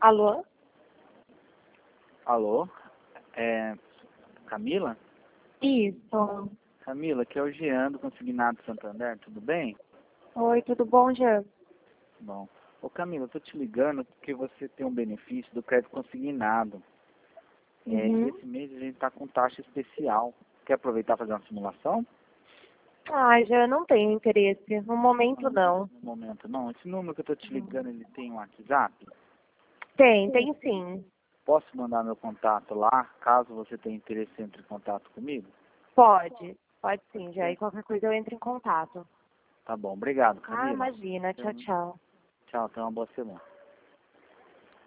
Alô? Alô? Camila? Isso. Camila, aqui é o Jean do Consignado Santander, tudo bem? Oi, tudo bom, Jean? Bom. Ô Camila, eu tô te ligando porque você tem um benefício do crédito consignado. E esse mês a gente tá com taxa especial. Quer aproveitar e fazer uma simulação? Ah, Jean, não tenho interesse. No momento, não. No momento não. Esse número que eu tô te ligando, ele tem um WhatsApp? Tem sim. Posso mandar meu contato lá, caso você tenha interesse em entrar em contato comigo? Pode sim, Jean. E qualquer coisa eu entro em contato. Tá bom, obrigado, Ah, Camila. imagina. Tchau, tchau. Tchau, tenha uma boa semana.